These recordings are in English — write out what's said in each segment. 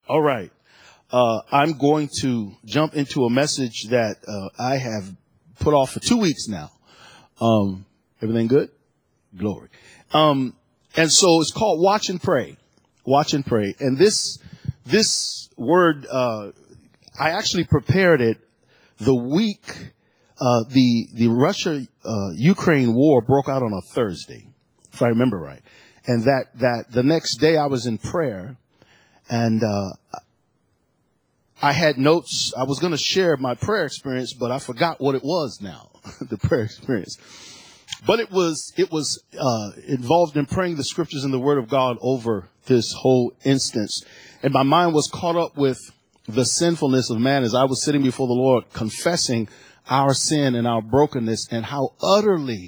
All right. I'm going to jump into a message that I have put off for 2 weeks now. Everything good? Glory. And so it's called Watch and Pray. Watch and Pray. And this word, I actually prepared it the week the Russia-Ukraine war broke out on a Thursday, if I remember right. And that the next day I was in prayer, and I had notes. I was going to share my prayer experience, but I forgot what it was now, the prayer experience. But it was involved in praying the scriptures and the word of God over this whole instance. And my mind was caught up with the sinfulness of man as I was sitting before the Lord, confessing our sin and our brokenness, and how utterly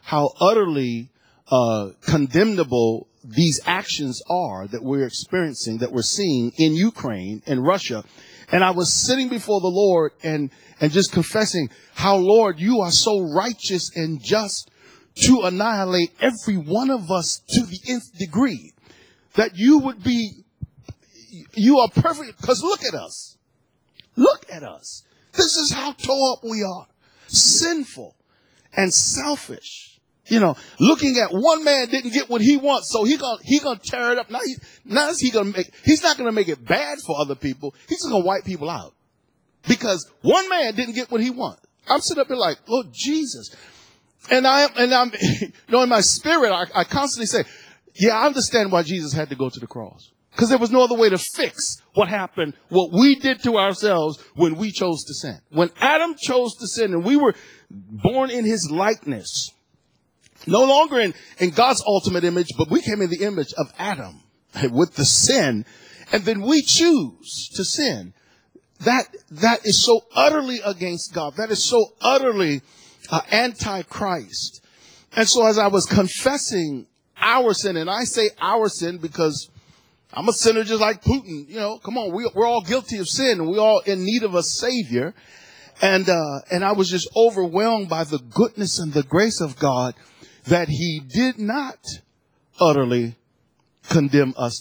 condemnable these actions are that we're experiencing, that we're seeing in Ukraine and Russia. And I was sitting before the Lord and just confessing how, Lord, you are so righteous and just to annihilate every one of us to the nth degree, that you are perfect. Because look at us. Look at us. This is how tore up we are. Sinful and selfish. You know, looking at one man didn't get what he wants, so he gonna tear it up. He's not gonna make it bad for other people. He's just gonna wipe people out because one man didn't get what he wants. I'm sitting up here like, Lord Jesus, and I'm, you know, in my spirit, I constantly say, yeah, I understand why Jesus had to go to the cross, because there was no other way to fix what happened, what we did to ourselves when we chose to sin. When Adam chose to sin, and we were born in his likeness. No longer in God's ultimate image, but we came in the image of Adam with the sin. And then we choose to sin. That is so utterly against God. That is so utterly anti-Christ. And so as I was confessing our sin, and I say our sin because I'm a sinner just like Putin. You know, come on, we're all guilty of sin, and we're all in need of a savior. And I was just overwhelmed by the goodness and the grace of God, that he did not utterly condemn us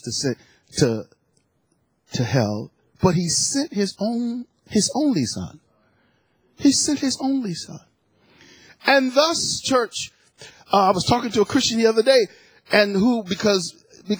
to hell, but he sent his only son. He sent his only son. And thus, church, I was talking to a Christian the other day, and because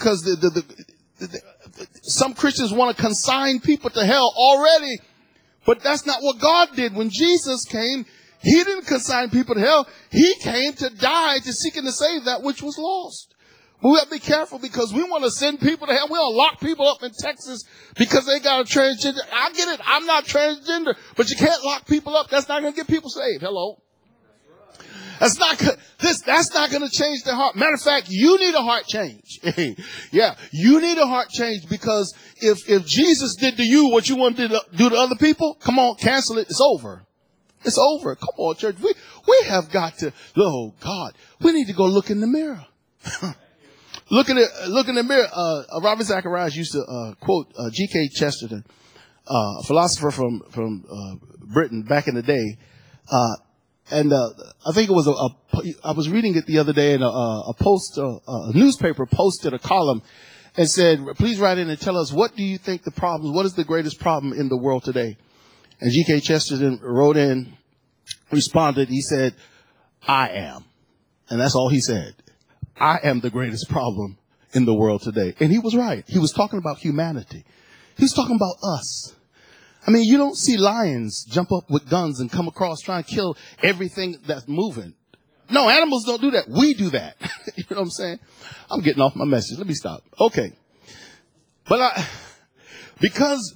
some Christians want to consign people to hell already, but that's not what God did. When Jesus came, he didn't consign people to hell. He came to die, to seek and to save that which was lost. But we have to be careful, because we want to send people to hell. We want to lock people up in Texas because they got a transgender. I get it. I'm not transgender, but you can't lock people up. That's not going to get people saved. Hello. That's not going to change their heart. Matter of fact, you need a heart change. Yeah, you need a heart change, because if Jesus did to you what you want to do to other people, come on, cancel it. It's over. It's over. Come on, church. We have got to, oh God, we need to go look in the mirror. Look in the mirror. Robert Zacharias used to quote G.K. Chesterton, a philosopher from Britain back in the day. And I think it was I was reading it the other day, and a newspaper posted a column and said, please write in and tell us, what do you think what is the greatest problem in the world today? And G.K. Chesterton wrote in, responded, he said, I am. And that's all he said. I am the greatest problem in the world today. And he was right. He was talking about humanity. He was talking about us. I mean, you don't see lions jump up with guns and come across trying to kill everything that's moving. No, animals don't do that. We do that. You know what I'm saying? I'm getting off my message. Let me stop. Okay. But because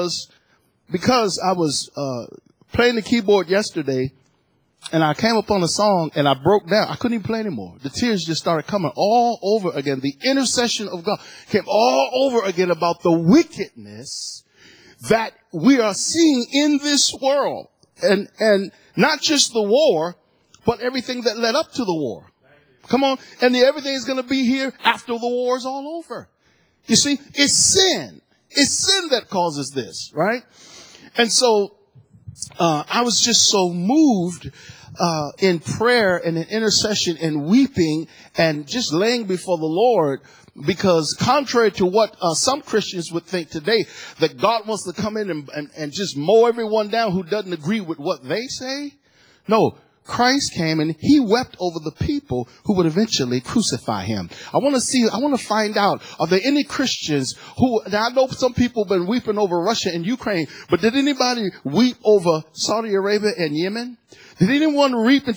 I was playing the keyboard yesterday, and I came up on a song and I broke down. I couldn't even play anymore. The tears just started coming all over again. The intercession of God came all over again about the wickedness that we are seeing in this world. And not just the war, but everything that led up to the war. Come on. And everything is going to be here after the war is all over. You see, it's sin. It's sin that causes this, right? And so I was just so moved in prayer and in intercession and weeping and just laying before the Lord Because contrary to what some Christians would think today, that God wants to come in and just mow everyone down who doesn't agree with what they say. No, Christ came and he wept over the people who would eventually crucify him. I want to find out, are there any Christians who, now I know some people have been weeping over Russia and Ukraine, but did anybody weep over Saudi Arabia and Yemen? Did anyone weep in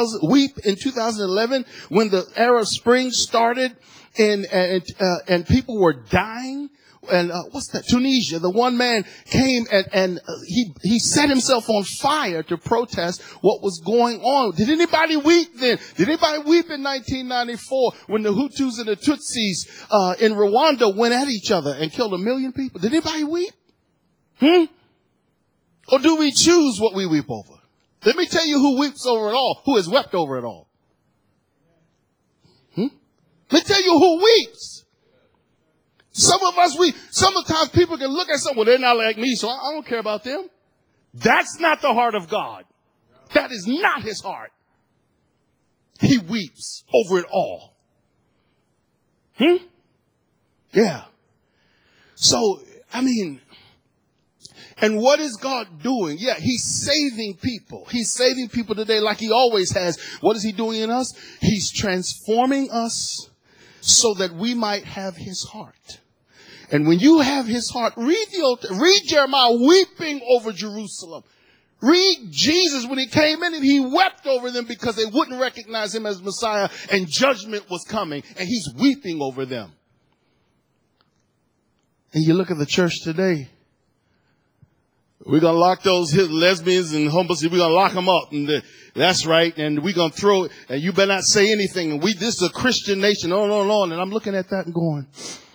2011 when the Arab Spring started and people were dying? And what's that? Tunisia. The one man came and he set himself on fire to protest what was going on. Did anybody weep then? Did anybody weep in 1994 when the Hutus and the Tutsis in Rwanda went at each other and killed 1 million people? Did anybody weep? Or do we choose what we weep over? Let me tell you who weeps over it all, who has wept over it all. Let me tell you who weeps. Sometimes people can look at someone, well, they're not like me, so I don't care about them. That's not the heart of God. That is not his heart. He weeps over it all. Yeah. So, and what is God doing? Yeah, he's saving people. He's saving people today like he always has. What is he doing in us? He's transforming us so that we might have his heart. And when you have his heart, read Jeremiah weeping over Jerusalem. Read Jesus when he came in and he wept over them because they wouldn't recognize him as Messiah and judgment was coming and he's weeping over them. And you look at the church today. We're going to lock those lesbians and homosexuals. We're going to lock them up. And that's right. And we're going to throw it. And you better not say anything. And this is a Christian nation. On. And I'm looking at that and going,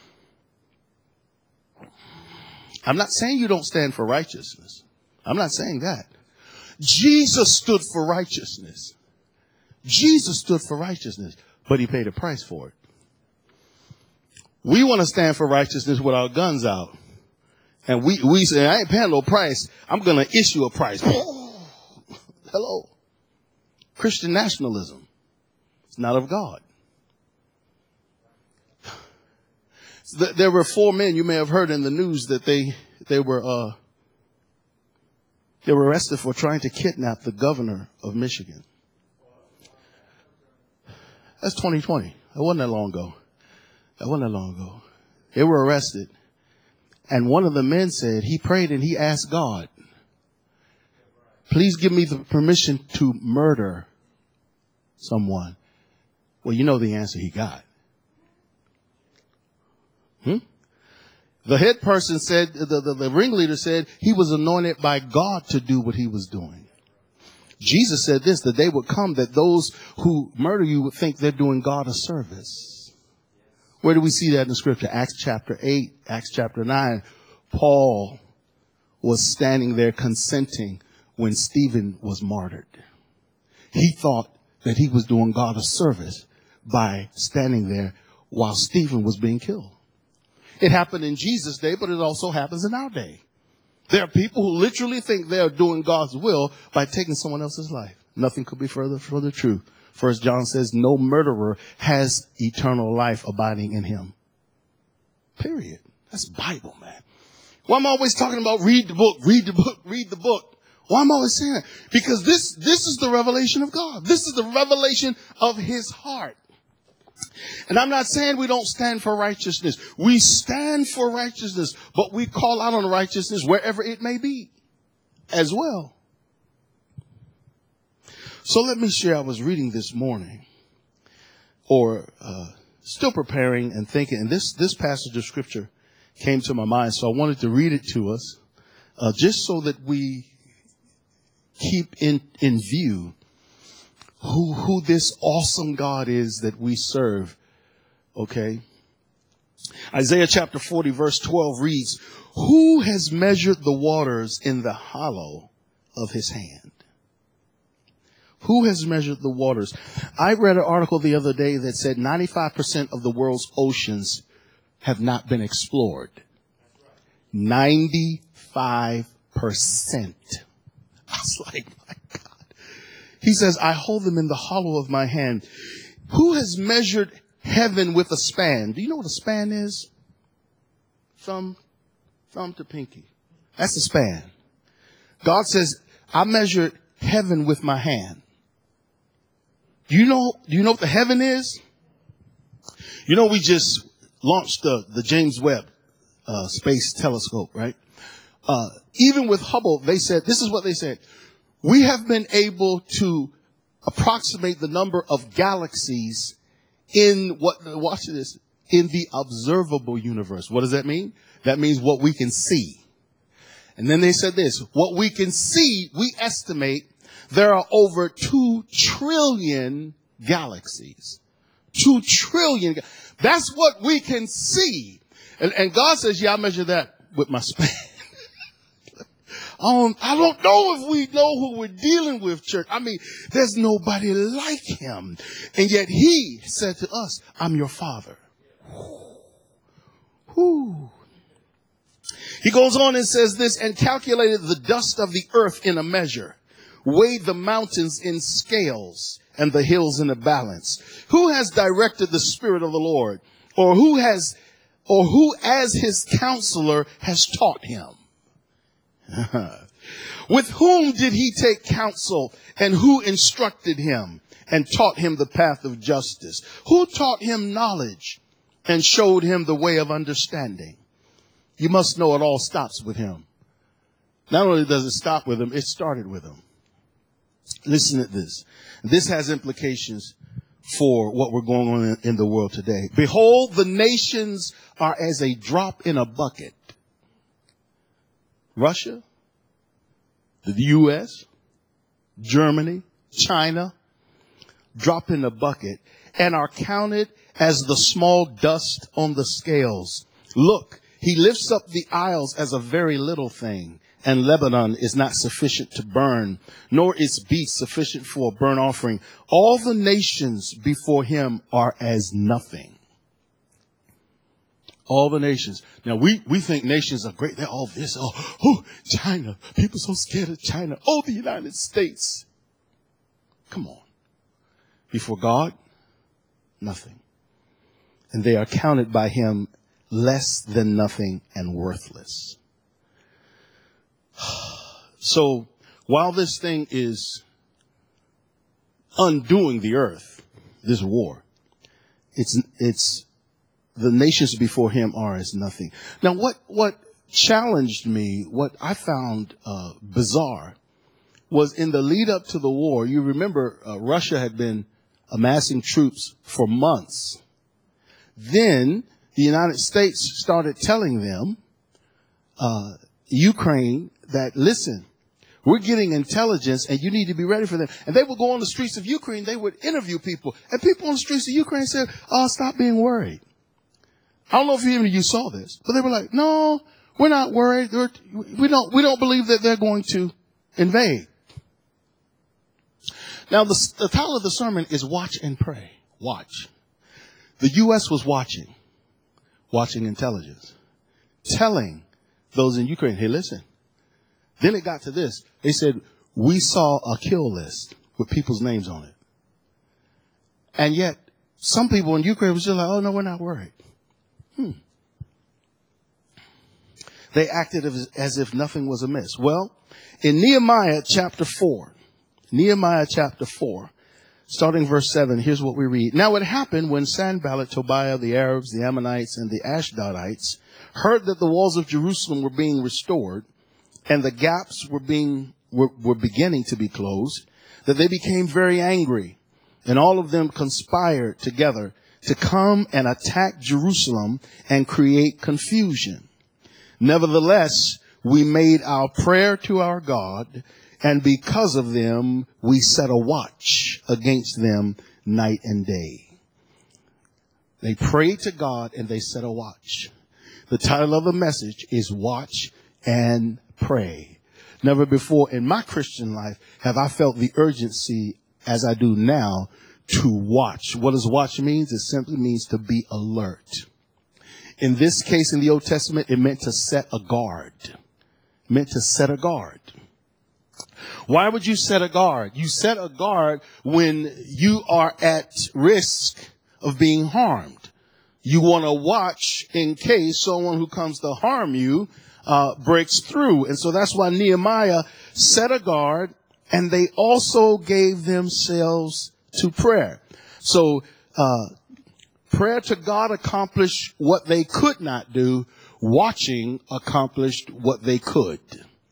I'm not saying you don't stand for righteousness. I'm not saying that. Jesus stood for righteousness. Jesus stood for righteousness, but he paid a price for it. We want to stand for righteousness with our guns out. And we say, I ain't paying no price. I'm going to issue a price. Hello. Christian nationalism. It's not of God. There were 4 men, you may have heard in the news, that they were arrested for trying to kidnap the governor of Michigan. That's 2020. That wasn't that long ago. They were arrested. And one of the men said he prayed and he asked God, please give me the permission to murder someone. Well, you know the answer he got. The head person said, the ringleader said he was anointed by God to do what he was doing. Jesus said this, the day would come that those who murder you would think they're doing God a service. Where do we see that in the scripture? Acts chapter 8, Acts chapter 9. Paul was standing there consenting when Stephen was martyred. He thought that he was doing God a service by standing there while Stephen was being killed. It happened in Jesus' day, but it also happens in our day. There are people who literally think they are doing God's will by taking someone else's life. Nothing could be further from the truth. 1 John says, no murderer has eternal life abiding in him. Period. That's Bible, man. Why am I always talking about read the book, read the book, read the book? Why am I always saying that? Because this is the revelation of God. This is the revelation of his heart. And I'm not saying we don't stand for righteousness. We stand for righteousness, but we call out on righteousness wherever it may be as well. So let me share, I was reading this morning, or still preparing and thinking, and this passage of scripture came to my mind, so I wanted to read it to us, just so that we keep in view who this awesome God is that we serve. Okay. Isaiah chapter 40 verse 12 reads, who has measured the waters in the hollow of his hand? Who has measured the waters? I read an article the other day that said 95% of the world's oceans have not been explored. 95%. I was like, my God. He says, I hold them in the hollow of my hand. Who has measured heaven with a span. Do you know what a span is? Thumb to pinky. That's a span. God says, I measured heaven with my hand. Do you know what the heaven is? You know, we just launched the James Webb Space Telescope, right? Even with Hubble, they said, this is what they said. We have been able to approximate the number of galaxies in watch this, in the observable universe. What does that mean? That means what we can see. And then they said this, what we can see, we estimate there are over 2 trillion galaxies. 2 trillion. That's what we can see. And God says, yeah, I measure that with my span. I don't know if we know who we're dealing with, church. I mean, there's nobody like him. And yet he said to us, I'm your father. Whew. He goes on and says this, and calculated the dust of the earth in a measure, weighed the mountains in scales and the hills in a balance. Who has directed the Spirit of the Lord? Or who as his counselor has taught him? With whom did he take counsel, and who instructed him and taught him the path of justice? Who taught him knowledge and showed him the way of understanding? You must know it all stops with him. Not only does it stop with him, it started with him. Listen to this. This has implications for what we're going on in the world today. Behold, the nations are as a drop in a bucket. Russia, the U.S., Germany, China, drop in a bucket and are counted as the small dust on the scales. Look, he lifts up the isles as a very little thing, and Lebanon is not sufficient to burn, nor its beasts sufficient for a burnt offering. All the nations before him are as nothing. All the nations. Now, we think nations are great. They're all this. Oh, China. People so scared of China. Oh, the United States. Come on. Before God, nothing. And they are counted by him less than nothing and worthless. So while this thing is undoing the earth, this war, it's the nations before him are as nothing. Now, what challenged me, what I found bizarre, was in the lead up to the war. You remember Russia had been amassing troops for months. Then the United States started telling them, Ukraine, that, listen, we're getting intelligence and you need to be ready for them. And they would go on the streets of Ukraine. They would interview people. And people on the streets of Ukraine said, oh, stop being worried. I don't know if you saw this, but they were like, no, we're not worried. We don't believe that they're going to invade. Now, the title of the sermon is Watch and Pray. Watch. The U.S. was watching intelligence, telling those in Ukraine, hey, listen. Then it got to this. They said, we saw a kill list with people's names on it. And yet, some people in Ukraine was just like, oh, no, we're not worried. They acted as if nothing was amiss. Well, in Nehemiah chapter 4, starting verse 7, here's what we read. Now it happened when Sanballat, Tobiah, the Arabs, the Ammonites, and the Ashdodites heard that the walls of Jerusalem were being restored and the gaps were beginning to be closed, that they became very angry, and all of them conspired together to come and attack Jerusalem and create confusion. Nevertheless, we made our prayer to our God, and because of them, we set a watch against them night and day. They prayed to God and they set a watch. The title of the message is Watch and Pray. Never before in my Christian life have I felt the urgency as I do now to watch. What does watch means? It simply means to be alert. In this case, in the Old Testament, it meant to set a guard. It meant to set a guard. Why would you set a guard? You set a guard when you are at risk of being harmed. You want to watch in case someone who comes to harm you breaks through. And so that's why Nehemiah set a guard, and they also gave themselves to prayer. So prayer to God accomplished what they could not do. Watching accomplished what they could.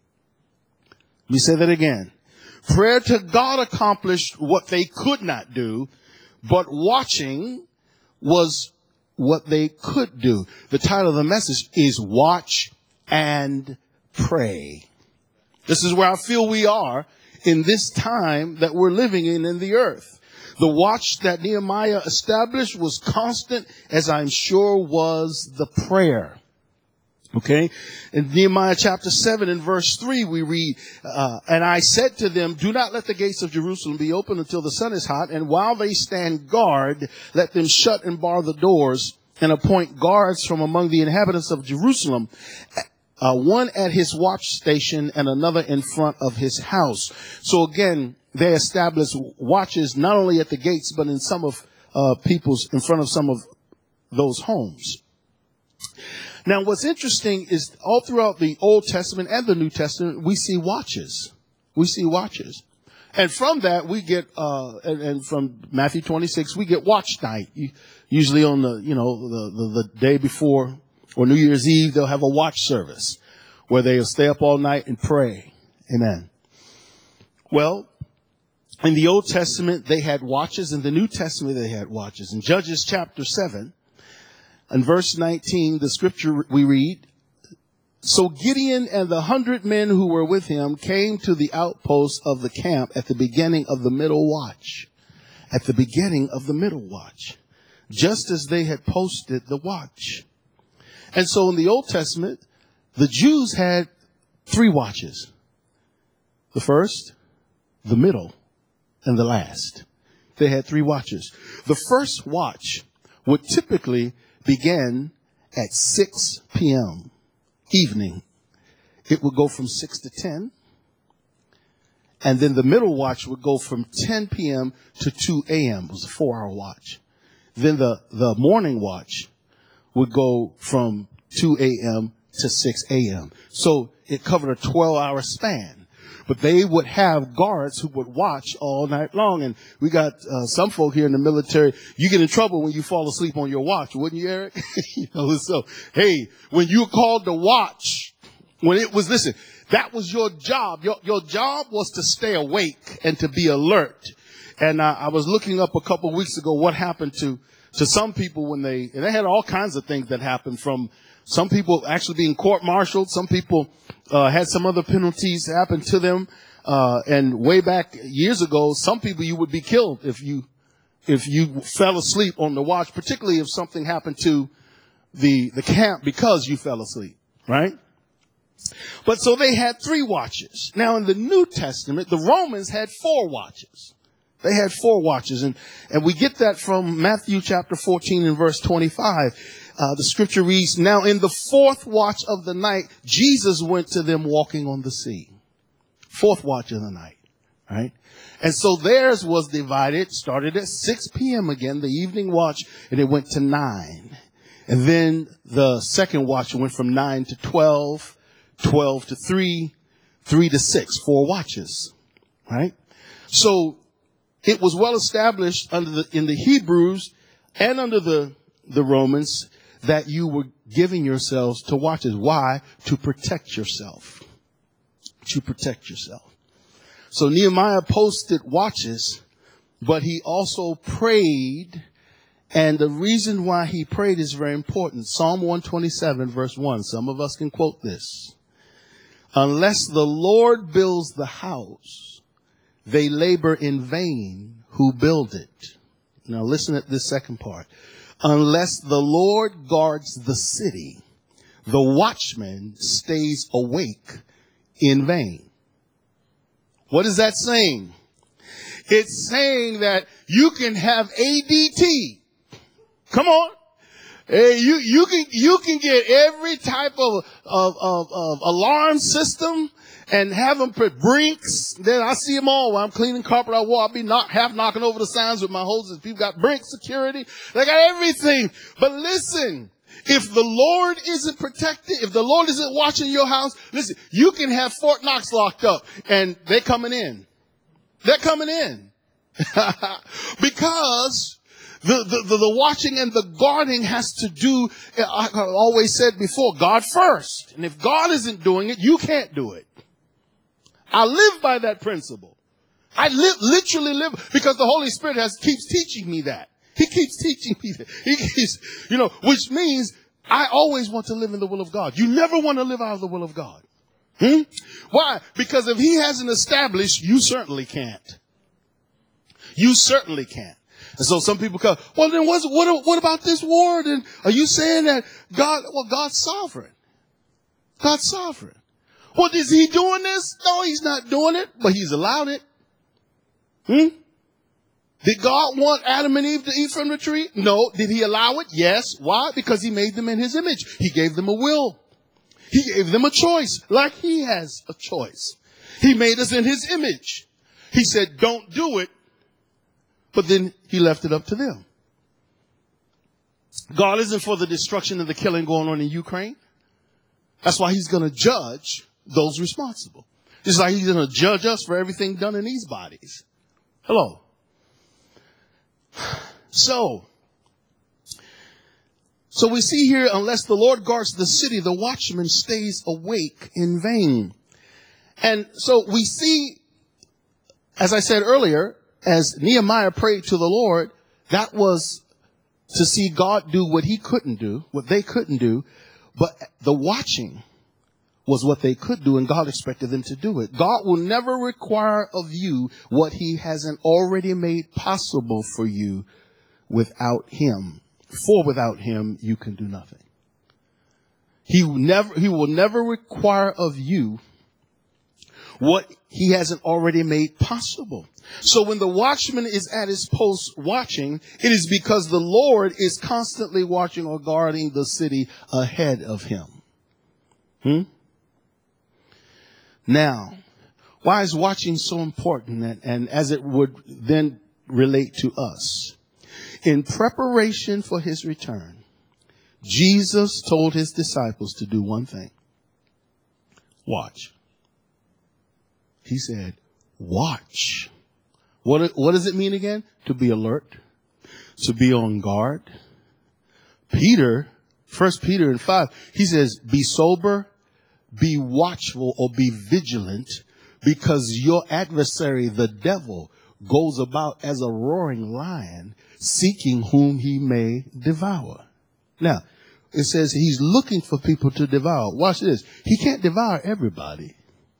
Let me say that again. Prayer to God accomplished what they could not do, but watching was what they could do. The title of the message is Watch and Pray. This is where I feel we are in this time that we're living in the earth. The watch that Nehemiah established was constant, as I'm sure was the prayer. Okay. In Nehemiah chapter 7 and verse 3, we read, and I said to them, do not let the gates of Jerusalem be open until the sun is hot. And while they stand guard, let them shut and bar the doors and appoint guards from among the inhabitants of Jerusalem, one at his watch station and another in front of his house. So again, they established watches not only at the gates, but in some of in front of some of those homes. Now, what's interesting is all throughout the Old Testament and the New Testament, we see watches. We see watches. And from that, we get, and from Matthew 26, we get watch night. Usually on the day before or New Year's Eve, they'll have a watch service where they'll stay up all night and pray. Amen. Well, in the Old Testament, they had watches. In the New Testament, they had watches. In Judges chapter 7, in verse 19, the scripture we read, so Gideon and the 100 men who were with him came to the outposts of the camp at the beginning of the middle watch. At the beginning of the middle watch. Just as they had posted the watch. And so in the Old Testament, the Jews had 3 watches. The first, the middle, and the last. They had 3 watches. The first watch would typically begin at 6 p.m. evening. It would go from 6 to 10. And then the middle watch would go from 10 p.m. to 2 a.m. It was a 4-hour watch. Then the morning watch would go from 2 a.m. to 6 a.m. So it covered a 12-hour span. But they would have guards who would watch all night long. And we got some folk here in the military. You get in trouble when you fall asleep on your watch, wouldn't you, Eric? So, hey, when you called to watch, listen, that was your job. Your job was to stay awake and to be alert. And I was looking up a couple of weeks ago what happened to some people and they had all kinds of things that happened, from some people actually being court-martialed. Some people had some other penalties happen to them. And way back years ago, some people, you would be killed if you fell asleep on the watch, particularly if something happened to the camp because you fell asleep, right? But so they had 3 watches. Now in the New Testament, the Romans had 4 watches. They had 4 watches. And we get that from Matthew chapter 14 and verse 25. The scripture reads, now in the 4th watch of the night, Jesus went to them walking on the sea. 4th watch of the night, right? And so theirs was divided, started at 6 p.m. again, the evening watch, and it went to 9. And then the second watch went from 9 to 12, 12 to 3, 3 to 6, 4 watches, right? So it was well established in the Hebrews and under the Romans that you were giving yourselves to watches. Why? To protect yourself. To protect yourself. So Nehemiah posted watches, but he also prayed. And the reason why he prayed is very important. Psalm 127 verse 1. Some of us can quote this. Unless the Lord builds the house, they labor in vain who build it. Now listen at this second part. Unless the Lord guards the city, the watchman stays awake in vain. What is that saying? It's saying that you can have ADT. Come on. Hey, you can get every type of alarm system and have them put Brinks. Then I see them all while I'm cleaning carpet. I'll be half knocking over the signs with my hoses. People got Brinks security. They got everything. But listen, if the Lord isn't protected, if the Lord isn't watching your house, listen, you can have Fort Knox locked up and they're coming in. They're coming in. Because the watching and the guarding has to do, I always said before, God first. And if God isn't doing it, you can't do it. I live by that principle. I literally live because the Holy Spirit keeps teaching me that. He keeps teaching me that. He keeps, which means I always want to live in the will of God. You never want to live out of the will of God. Why? Because if he hasn't established, you certainly can't. You certainly can't. And so some people come, well, then what about this war? Then are you saying that God's sovereign? God's sovereign. Well, is he doing this? No, he's not doing it, but he's allowed it. Did God want Adam and Eve to eat from the tree? No. Did he allow it? Yes. Why? Because he made them in his image. He gave them a will. He gave them a choice, like he has a choice. He made us in his image. He said, don't do it. But then he left it up to them. God isn't for the destruction and the killing going on in Ukraine. That's why he's going to judge those responsible. Just like he's going to judge us for everything done in these bodies. Hello. So we see here, unless the Lord guards the city, the watchman stays awake in vain. And so we see, as I said earlier, as Nehemiah prayed to the Lord, that was to see God do what he couldn't do, what they couldn't do. But the watching was what they could do, and God expected them to do it. God will never require of you what he hasn't already made possible for you without him. For without him, you can do nothing. He will never require of you what he hasn't already made possible. So when the watchman is at his post watching, it is because the Lord is constantly watching or guarding the city ahead of him. Now, why is watching so important? And as it would then relate to us. In preparation for his return, Jesus told his disciples to do one thing. Watch. He said, watch. What does it mean again? To be alert, to be on guard. Peter, 1 Peter 5, he says, be sober, be watchful, or be vigilant, because your adversary, the devil, goes about as a roaring lion, seeking whom he may devour. Now, it says he's looking for people to devour. Watch this. He can't devour everybody.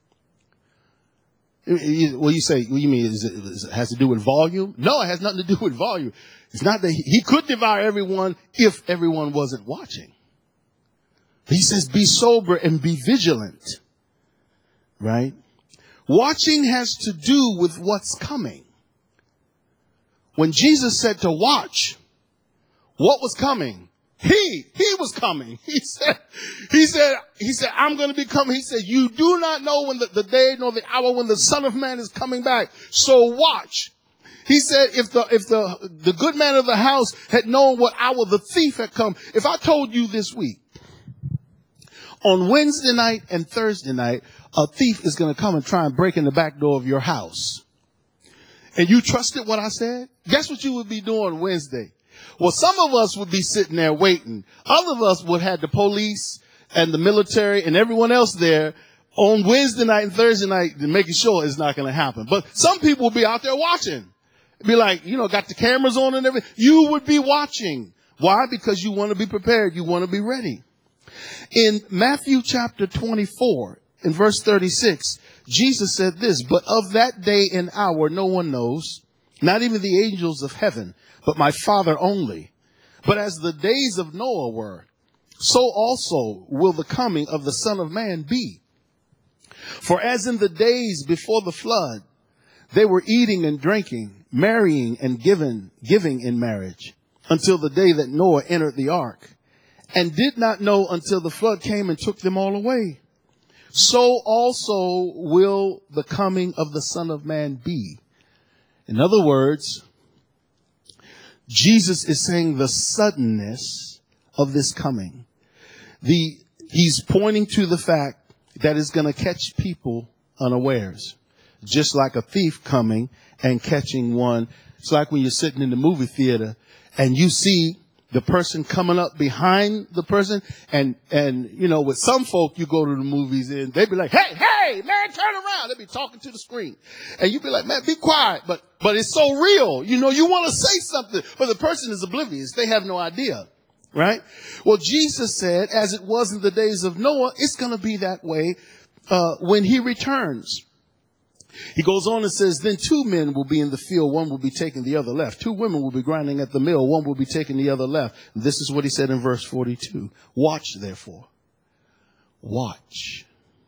Well, you say, what you mean? It has to do with volume? No, it has nothing to do with volume. It's not that he could devour everyone if everyone wasn't watching. He says, be sober and be vigilant. Right? Watching has to do with what's coming. When Jesus said to watch, what was coming? He was coming. He said, I'm going to be coming. He said, you do not know when the day nor the hour when the Son of Man is coming back. So watch. He said, if the good man of the house had known what hour the thief had come, if I told you this week, on Wednesday night and Thursday night, a thief is going to come and try and break in the back door of your house, and you trusted what I said, guess what you would be doing Wednesday? Well, some of us would be sitting there waiting. Other of us would have the police and the military and everyone else there on Wednesday night and Thursday night, making sure it's not going to happen. But some people will be out there watching. Be like, got the cameras on and everything. You would be watching. Why? Because you want to be prepared. You want to be ready. In Matthew chapter 24, in verse 36, Jesus said this, but of that day and hour no one knows, not even the angels of heaven, but my Father only. But as the days of Noah were, so also will the coming of the Son of Man be. For as in the days before the flood, they were eating and drinking, marrying and giving in marriage, until the day that Noah entered the ark, and did not know until the flood came and took them all away. So also will the coming of the Son of Man be. In other words, Jesus is saying the suddenness of this coming. He's pointing to the fact that it's going to catch people unawares. Just like a thief coming and catching one. It's like when you're sitting in the movie theater and you see the person coming up behind the person, and you know, with some folk, you go to the movies and they be like, hey, man, turn around. They be talking to the screen. And you be like, man, be quiet. But it's so real. You know, you want to say something, but the person is oblivious. They have no idea. Right? Well, Jesus said, as it was in the days of Noah, it's going to be that way when he returns. He goes on and says, then 2 men will be in the field, one will be taking the other left. 2 women will be grinding at the mill, one will be taking the other left. And this is what he said in verse 42. Watch, therefore. Watch.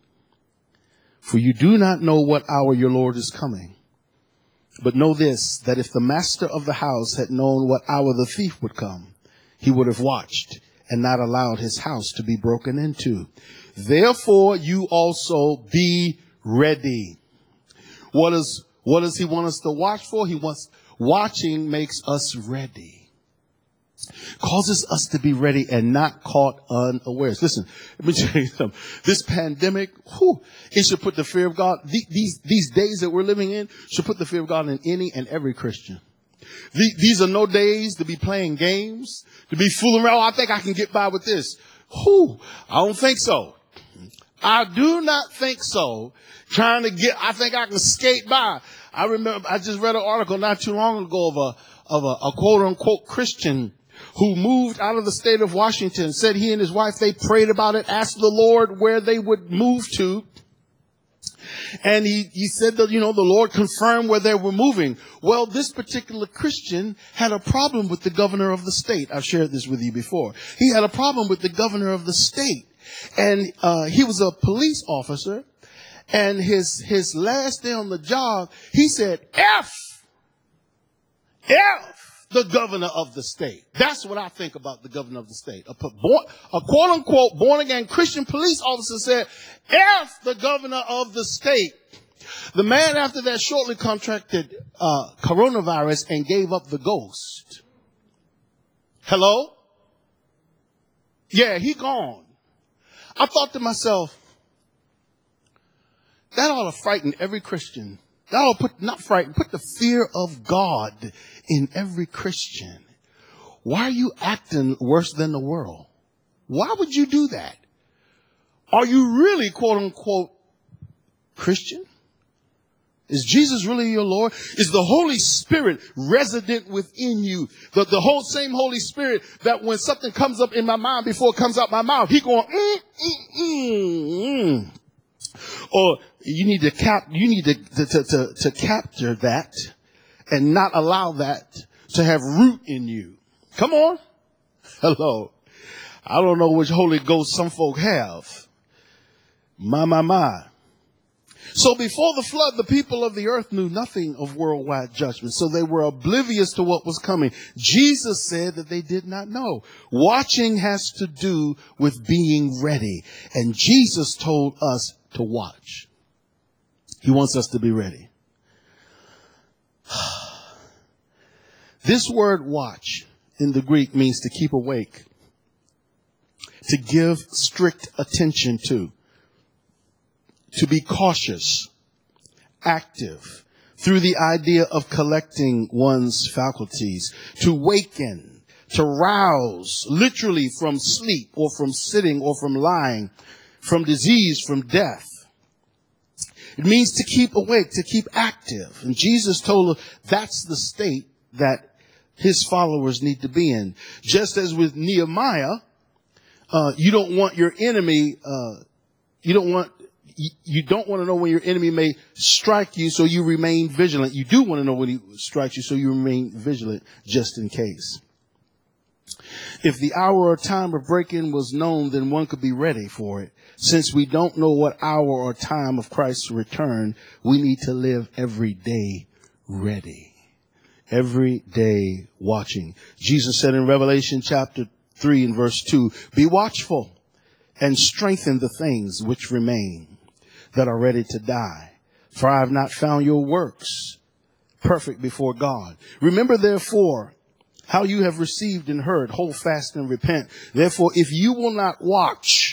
For you do not know what hour your Lord is coming. But know this, that if the master of the house had known what hour the thief would come, he would have watched and not allowed his house to be broken into. Therefore, you also be ready. What does he want us to watch for? Watching makes us ready. Causes us to be ready and not caught unawares. Listen, let me tell you something. This pandemic, it should put the fear of God. These days that we're living in should put the fear of God in any and every Christian. These are no days to be playing games, to be fooling around. Oh, I think I can get by with this. I don't think so. I do not think so. I think I can skate by. I remember, I just read an article not too long ago of a quote unquote Christian who moved out of the state of Washington, said he and his wife, they prayed about it, asked the Lord where they would move to. And he said that, the Lord confirmed where they were moving. Well, this particular Christian had a problem with the governor of the state. I've shared this with you before. He had a problem with the governor of the state. And he was a police officer. And his last day on the job, he said, F the governor of the state. That's what I think about the governor of the state. A quote unquote born again Christian police officer said, F the governor of the state. The man after that shortly contracted coronavirus and gave up the ghost. Hello? Yeah, he gone. I thought to myself, that ought to frighten every Christian. That ought to put the fear of God in every Christian. Why are you acting worse than the world? Why would you do that? Are you really, quote unquote, Christian? Is Jesus really your Lord? Is the Holy Spirit resident within you? The whole same Holy Spirit that when something comes up in my mind before it comes out my mouth, he going, Or you need to capture that and not allow that to have root in you. Come on. Hello. I don't know which Holy Ghost some folk have. My. So before the flood, the people of the earth knew nothing of worldwide judgment. So they were oblivious to what was coming. Jesus said that they did not know. Watching has to do with being ready. And Jesus told us to watch. He wants us to be ready. This word watch in the Greek means to keep awake, to give strict attention to be cautious, active, through the idea of collecting one's faculties, to waken, to rouse, literally from sleep or from sitting or from lying, from disease, from death. It means to keep awake, to keep active. And Jesus told us that's the state that his followers need to be in. Just as with Nehemiah, you don't want your enemy, you don't want to know when your enemy may strike you, so you remain vigilant. You do want to know when he strikes you, so you remain vigilant just in case. If the hour or time of break-in was known, then one could be ready for it. Since we don't know what hour or time of Christ's return, we need to live every day ready. Every day watching. Jesus said in Revelation chapter 3 and verse 2, be watchful and strengthen the things which remain that are ready to die. For I have not found your works perfect before God. Remember therefore how you have received and heard, hold fast and repent. Therefore, if you will not watch,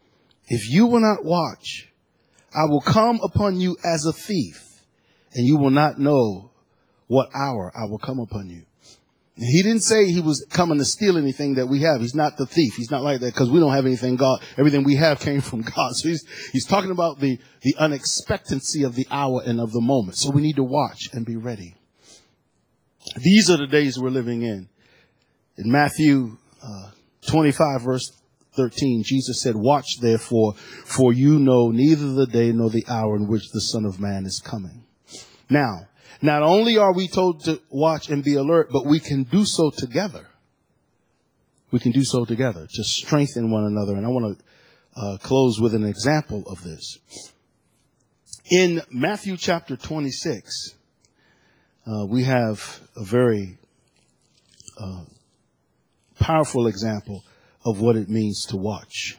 I will come upon you as a thief, and you will not know what hour I will come upon you. He didn't say he was coming to steal anything that we have. He's not the thief. He's not like that, because we don't have anything. God, everything we have came from God. So he's talking about the unexpectancy of the hour and of the moment. So we need to watch and be ready. These are the days we're living in. In Matthew 25, verse 13, Jesus said, watch therefore, for you know neither the day nor the hour in which the Son of Man is coming. Now, not only are we told to watch and be alert, but we can do so together. We can do so together to strengthen one another. And I want to close with an example of this. In Matthew chapter 26, we have a very powerful example of what it means to watch.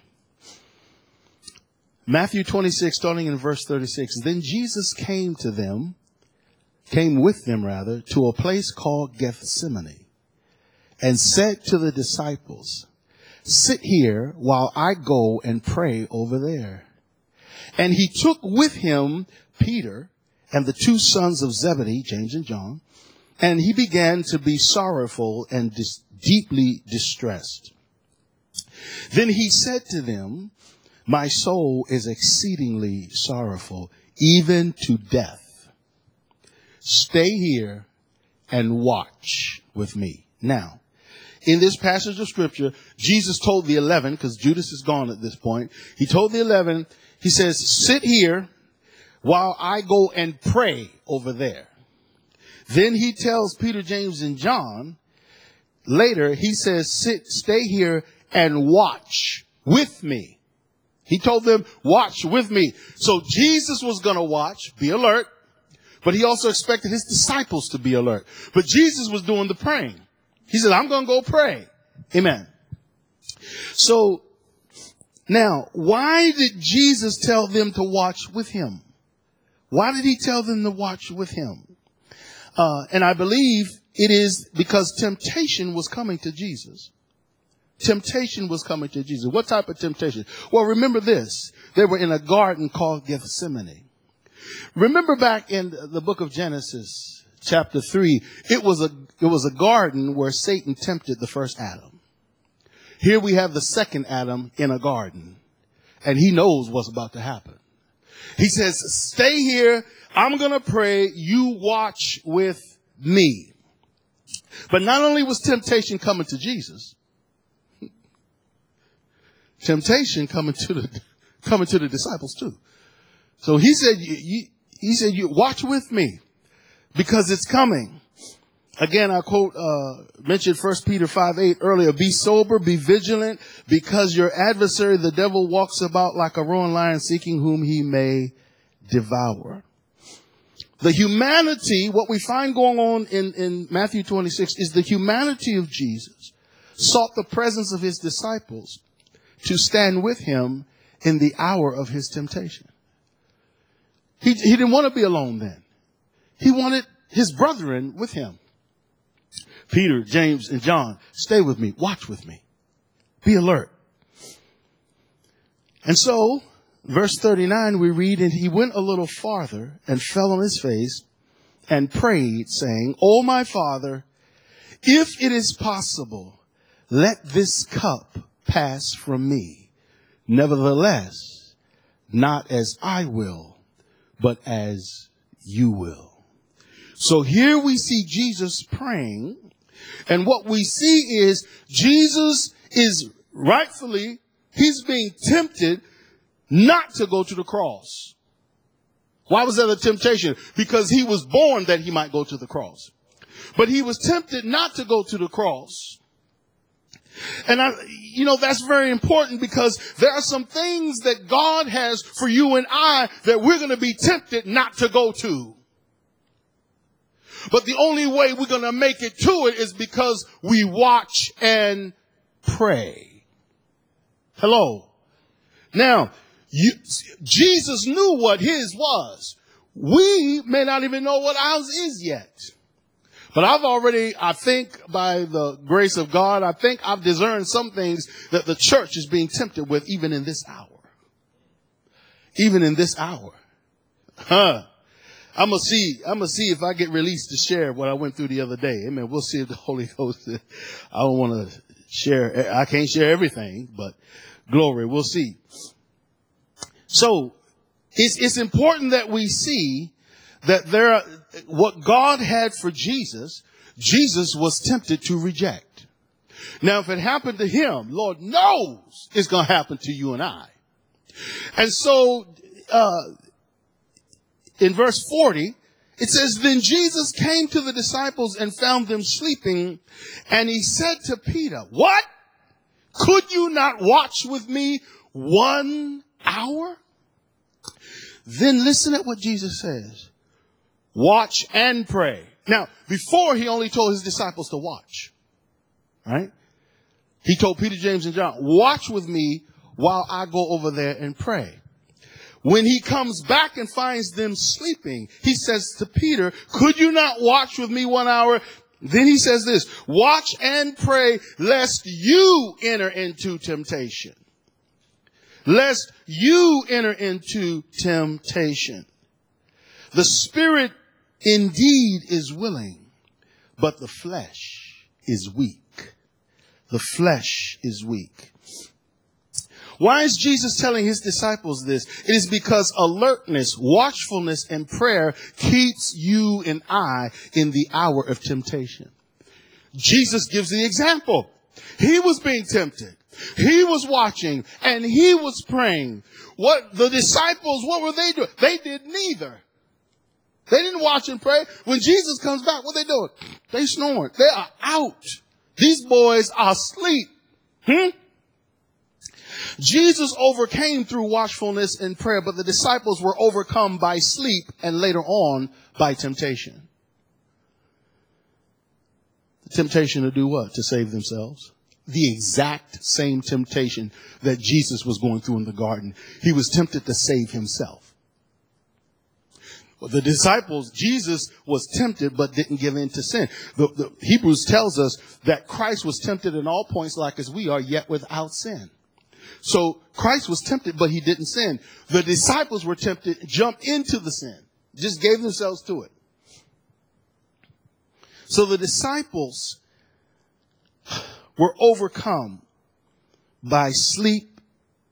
Matthew 26, starting in verse 36, then Jesus came with them, to a place called Gethsemane, and said to the disciples, sit here while I go and pray over there. And he took with him Peter and the two sons of Zebedee, James and John, and he began to be sorrowful and deeply distressed. Then he said to them, my soul is exceedingly sorrowful, even to death. Stay here and watch with me. Now, in this passage of scripture, Jesus told the 11, because Judas is gone at this point. He told the 11, he says, sit here while I go and pray over there. Then he tells Peter, James, and John, later he says, stay here and watch with me. He told them, watch with me. So Jesus was going to watch, be alert, but he also expected his disciples to be alert. But Jesus was doing the praying. He said, I'm going to go pray. Amen. So now, why did Jesus tell them to watch with him? Why did he tell them to watch with him? And I believe it is because temptation was coming to Jesus. Temptation was coming to Jesus. What type of temptation? Well, remember this. They were in a garden called Gethsemane. Remember back in the book of Genesis, chapter 3, it was a garden where Satan tempted the first Adam. Here we have the second Adam in a garden, and he knows what's about to happen. He says, stay here. I'm going to pray. You watch with me. But not only was temptation coming to Jesus, temptation coming to the disciples too. So he said, you watch with me because it's coming. Again, I quote, mentioned 1 Peter 5:8 earlier. Be sober, be vigilant, because your adversary, the devil, walks about like a roaring lion seeking whom he may devour. The humanity, what we find going on in Matthew 26 is the humanity of Jesus sought the presence of his disciples to stand with him in the hour of his temptation. He didn't want to be alone then. He wanted his brethren with him. Peter, James, and John, stay with me. Watch with me. Be alert. And so, verse 39, we read, and he went a little farther and fell on his face and prayed, saying, O my Father, if it is possible, let this cup pass from me. Nevertheless, not as I will, but as you will. So here we see Jesus praying, and what we see is Jesus is rightfully, he's being tempted not to go to the cross. Why was that a temptation? Because he was born that he might go to the cross. But he was tempted not to go to the cross. And that's very important, because there are some things that God has for you and I that we're going to be tempted not to go to. But the only way we're going to make it to it is because we watch and pray. Hello. Now, Jesus knew what his was. We may not even know what ours is yet. But I think by the grace of God, I think I've discerned some things that the church is being tempted with even in this hour. Even in this hour. I'm gonna see if I get released to share what I went through the other day. Amen. We'll see if the Holy Ghost, I don't want to share, I can't share everything, but glory, we'll see. So it's important that we see that what God had for Jesus, Jesus was tempted to reject. Now, if it happened to him, Lord knows it's going to happen to you and I. And so, in verse 40, it says, then Jesus came to the disciples and found them sleeping. And he said to Peter, what? Could you not watch with me 1 hour? Then listen at what Jesus says. Watch and pray. Now, before he only told his disciples to watch, right? He told Peter, James, and John, watch with me while I go over there and pray. When he comes back and finds them sleeping, he says to Peter, could you not watch with me 1 hour? Then he says this, watch and pray lest you enter into temptation. Lest you enter into temptation. The spirit indeed is willing, but the flesh is weak. The flesh is weak. Why is Jesus telling his disciples this? It is because alertness, watchfulness, and prayer keeps you and I in the hour of temptation. Jesus gives the example. He was being tempted. He was watching and he was praying. What the disciples, what were they doing? They did neither. They didn't watch and pray. When Jesus comes back, what are they doing? They snoring. They are out. These boys are asleep. Jesus overcame through watchfulness and prayer, but the disciples were overcome by sleep and later on by temptation. The temptation to do what? To save themselves. The exact same temptation that Jesus was going through in the garden. He was tempted to save himself. Well, the disciples, Jesus was tempted but didn't give in to sin. The Hebrews tells us that Christ was tempted in all points like as we are, yet without sin. So Christ was tempted, but he didn't sin. The disciples were tempted, jumped into the sin, just gave themselves to it. So the disciples were overcome by sleep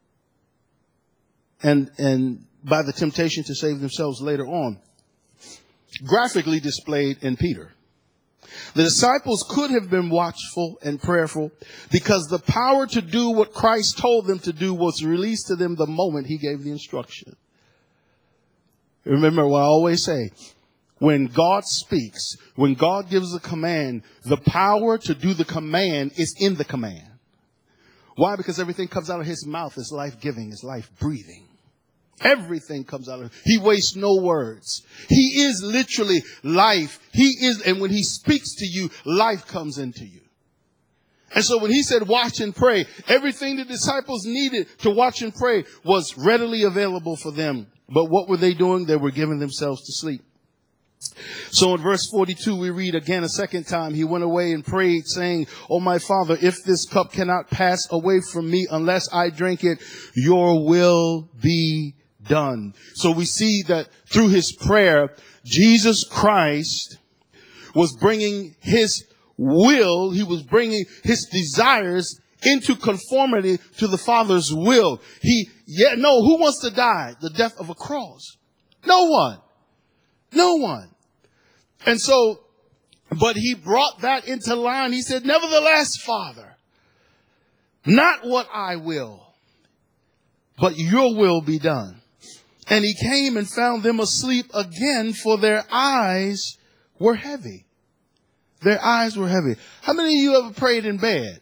and by the temptation to save themselves later on, graphically displayed in Peter. The disciples could have been watchful and prayerful because the power to do what Christ told them to do was released to them the moment he gave the instruction. Remember what I always say, when God speaks, when God gives a command, the power to do the command is in the command. Why? Because everything comes out of his mouth is life-giving, is life-breathing. Everything comes out of him. He wastes no words. He is literally life. He is, and when he speaks to you, life comes into you. And so when he said watch and pray, everything the disciples needed to watch and pray was readily available for them. But what were they doing? They were giving themselves to sleep. So in verse 42, we read again a second time, he went away and prayed saying, "Oh, my Father, if this cup cannot pass away from me unless I drink it, your will be done." So we see that through his prayer, Jesus Christ was bringing his will, he was bringing his desires into conformity to the Father's will. Who wants to die the death of a cross? No one. No one. And so, but he brought that into line. He said, "Nevertheless, Father, not what I will, but your will be done." And he came and found them asleep again, for their eyes were heavy. Their eyes were heavy. How many of you ever prayed in bed?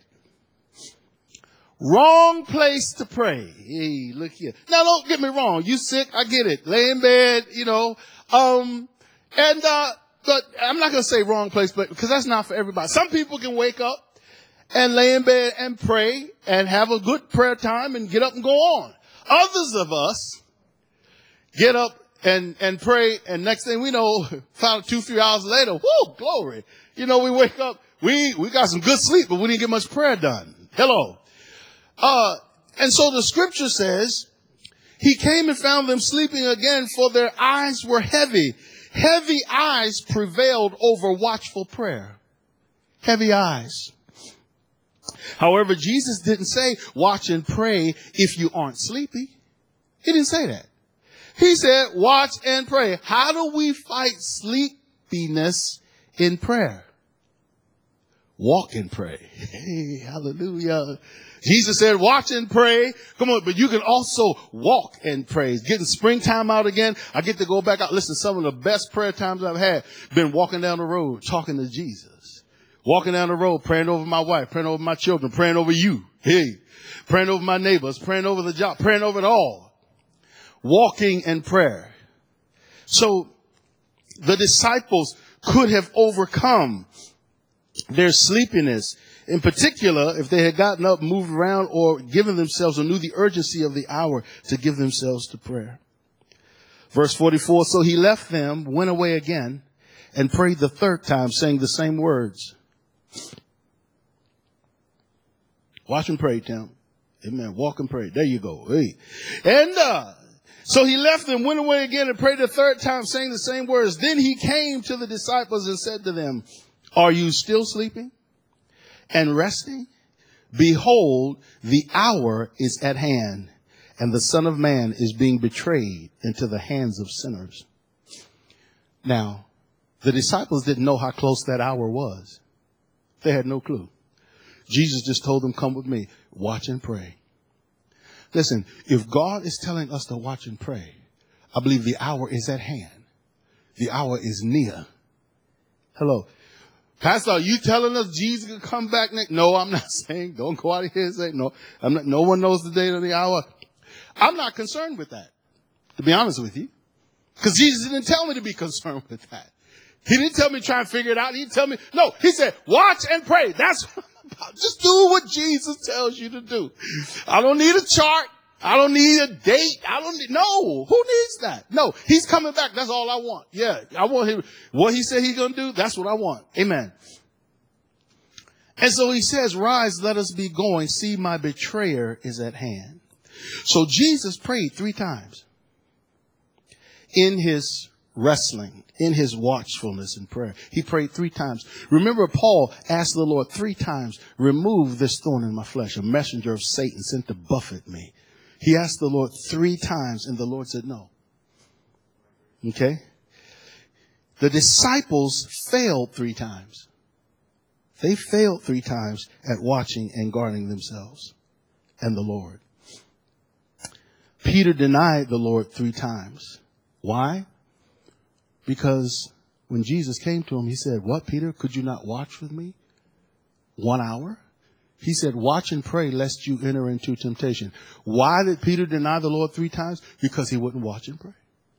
Wrong place to pray. Hey, look here. Now, don't get me wrong. You sick? I get it. Lay in bed, but I'm not going to say wrong place, but because that's not for everybody. Some people can wake up and lay in bed and pray and have a good prayer time and get up and go on. Others of us get up and pray, and next thing we know, found 2-3 hours later, whoo, glory. You know, we wake up, we got some good sleep, but we didn't get much prayer done. Hello. And so the scripture says, he came and found them sleeping again, for their eyes were heavy. Heavy eyes prevailed over watchful prayer. Heavy eyes. However, Jesus didn't say, watch and pray if you aren't sleepy. He didn't say that. He said, watch and pray. How do we fight sleepiness in prayer? Walk and pray. Hey, hallelujah. Jesus said, watch and pray. Come on, but you can also walk and pray. It's getting springtime out again. I get to go back out. Listen, some of the best prayer times I've had, been walking down the road, talking to Jesus. Walking down the road, praying over my wife, praying over my children, praying over you. Hey, praying over my neighbors, praying over the job, praying over it all. Walking in prayer. So the disciples could have overcome their sleepiness. In particular, if they had gotten up, moved around, or given themselves, or knew the urgency of the hour to give themselves to prayer. Verse 44, so he left them, went away again, and prayed the third time, saying the same words. Watch and pray, Tim. Amen. Walk and pray. There you go. Hey. And so he left them, went away again, and prayed the third time, saying the same words. Then he came to the disciples and said to them, are you still sleeping and resting? Behold, the hour is at hand, and the Son of Man is being betrayed into the hands of sinners. Now, the disciples didn't know how close that hour was. They had no clue. Jesus just told them, come with me, watch and pray. Listen, if God is telling us to watch and pray, I believe the hour is at hand. The hour is near. Hello. Pastor, are you telling us Jesus will come back next? No, I'm not saying. Don't go out of here and say no. No one knows the day or the hour. I'm not concerned with that, to be honest with you. Because Jesus didn't tell me to be concerned with that. He didn't tell me to try and figure it out. He didn't tell me. No, he said, watch and pray. That's what I'm about. Just do what Jesus tells you to do. I don't need a chart. I don't need a date. No, who needs that? No, he's coming back. That's all I want. Yeah, I want him. What he said he's going to do, that's what I want. Amen. And so he says, rise, let us be going. See, my betrayer is at hand. So Jesus prayed 3 times in his wrestling, in his watchfulness and prayer. He prayed 3 times. Remember, Paul asked the Lord 3 times, remove this thorn in my flesh, a messenger of Satan sent to buffet me. He asked the Lord 3 times, and the Lord said no. Okay? The disciples failed 3 times. They failed 3 times at watching and guarding themselves and the Lord. Peter denied the Lord 3 times. Why? Because when Jesus came to him, he said, what, Peter, could you not watch with me 1 hour? He said, watch and pray lest you enter into temptation. Why did Peter deny the Lord 3 times? Because he wouldn't watch and pray.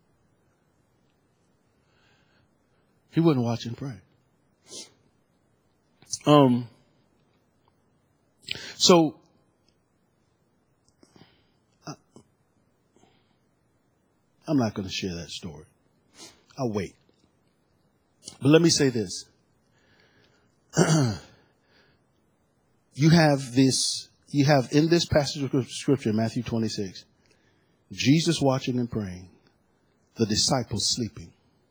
He wouldn't watch and pray. So I'm not going to share that story. I'll wait. But let me say this. You have in this passage of scripture, Matthew 26, Jesus watching and praying, the disciples sleeping.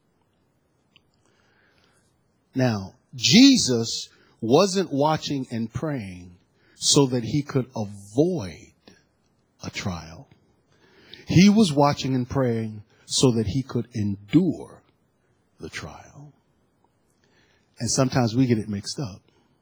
Now, Jesus wasn't watching and praying so that he could avoid a trial. He was watching and praying so that he could endure the trial. And sometimes we get it mixed up.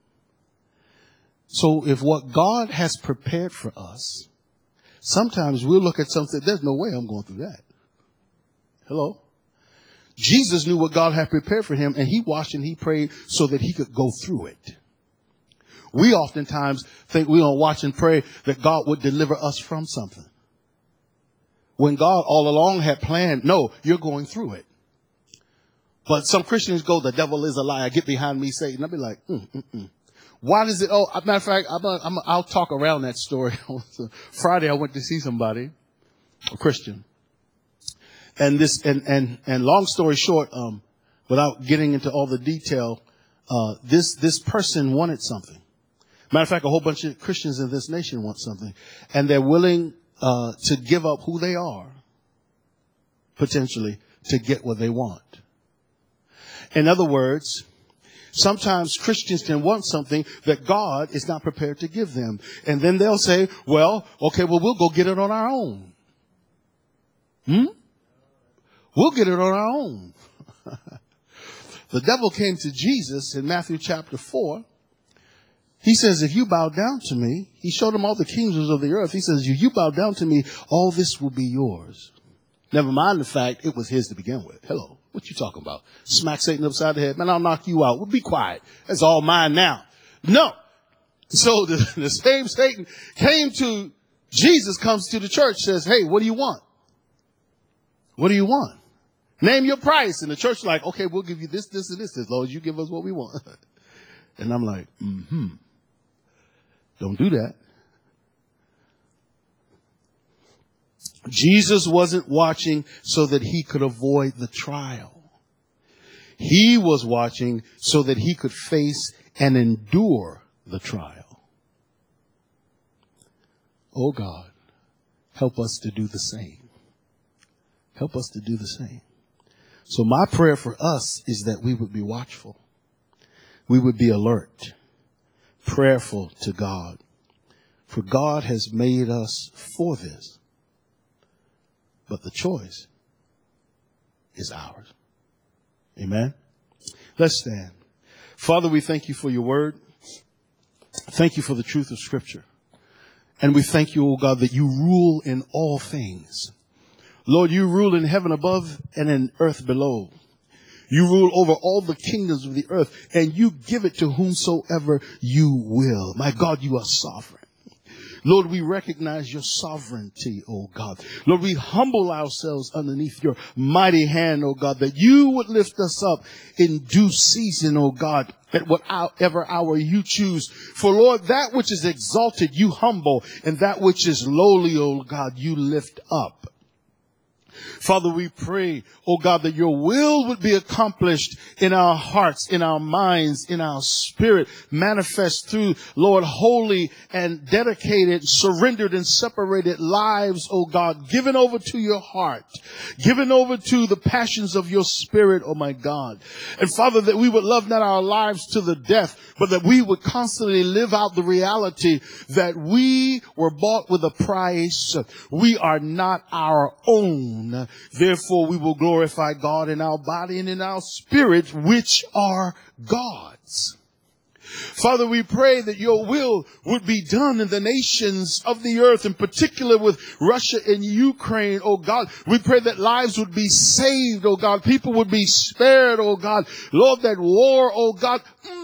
So if what God has prepared for us, sometimes we'll look at something, there's no way I'm going through that. Hello? Jesus knew what God had prepared for him, and he watched and he prayed so that he could go through it. We oftentimes think we're going to watch and pray that God would deliver us from something. When God all along had planned, no, you're going through it. But some Christians go, the devil is a liar. Get behind me, Satan. I'll be like, Why does it? Oh, matter of fact, I'll talk around that story. Friday, I went to see somebody, a Christian, and long story short, without getting into all the detail, this person wanted something. Matter of fact, a whole bunch of Christians in this nation want something, and they're willing to give up who they are, potentially, to get what they want. In other words, sometimes Christians can want something that God is not prepared to give them. And then they'll say, well, we'll go get it on our own. We'll get it on our own. The devil came to Jesus in Matthew chapter 4. He says, if you bow down to me, he showed him all the kingdoms of the earth. He says, if you bow down to me, all this will be yours. Never mind the fact it was his to begin with. Hello. What you talking about? Smack Satan upside the head. Man, I'll knock you out. Well, be quiet. That's all mine now. No. So the same Satan came to Jesus, comes to the church, says, hey, what do you want? What do you want? Name your price. And the church is like, okay, we'll give you this, this, and this, as long as you give us what we want. And I'm like, don't do that. Jesus wasn't watching so that he could avoid the trial. He was watching so that he could face and endure the trial. Oh God, help us to do the same. Help us to do the same. So my prayer for us is that we would be watchful. We would be alert, prayerful to God. For God has made us for this. But the choice is ours. Amen. Let's stand. Father, we thank you for your word. Thank you for the truth of Scripture. And we thank you, O God, that you rule in all things. Lord, you rule in heaven above and in earth below. You rule over all the kingdoms of the earth, and you give it to whomsoever you will. My God, you are sovereign. Lord, we recognize your sovereignty, oh God. Lord, we humble ourselves underneath your mighty hand, oh God, that you would lift us up in due season, oh God, at whatever hour you choose. For Lord, that which is exalted, you humble, and that which is lowly, oh God, you lift up. Father, we pray, oh God, that your will would be accomplished in our hearts, in our minds, in our spirit, manifest through, Lord, holy and dedicated, surrendered and separated lives, oh God, given over to your heart, given over to the passions of your spirit, oh my God. And Father, that we would love not our lives to the death, but that we would constantly live out the reality that we were bought with a price. We are not our own. Therefore, we will glorify God in our body and in our spirit, which are God's. Father, we pray that your will would be done in the nations of the earth, in particular with Russia and Ukraine, oh God. We pray that lives would be saved, oh God. People would be spared, oh God. Lord, that war, oh God.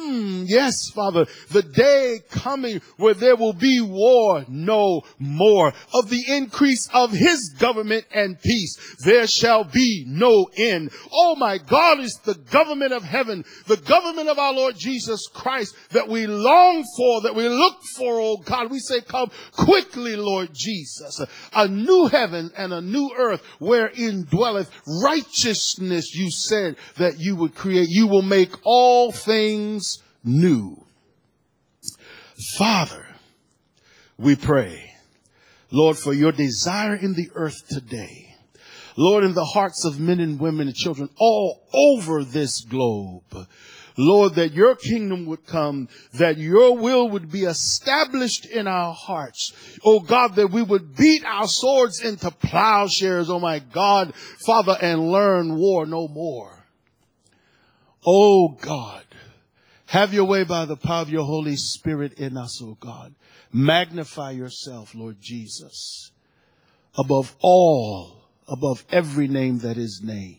Yes, Father, the day coming where there will be war no more. Of the increase of his government and peace, there shall be no end. Oh my God, it's the government of heaven, the government of our Lord Jesus Christ that we long for, that we look for, oh God. We say, come quickly, Lord Jesus. A new heaven and a new earth wherein dwelleth righteousness, you said that you would create. You will make all things new. Father, we pray, Lord, for your desire in the earth today. Lord, in the hearts of men and women and children all over this globe. Lord, that your kingdom would come, that your will would be established in our hearts. Oh God, that we would beat our swords into plowshares, oh my God, Father, and learn war no more. Oh God, have your way by the power of your Holy Spirit in us, oh God. Magnify yourself, Lord Jesus, above all, above every name that is named.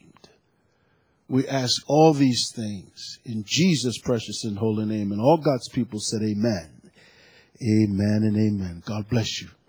We ask all these things in Jesus' precious and holy name. And all God's people said amen. Amen and amen. God bless you.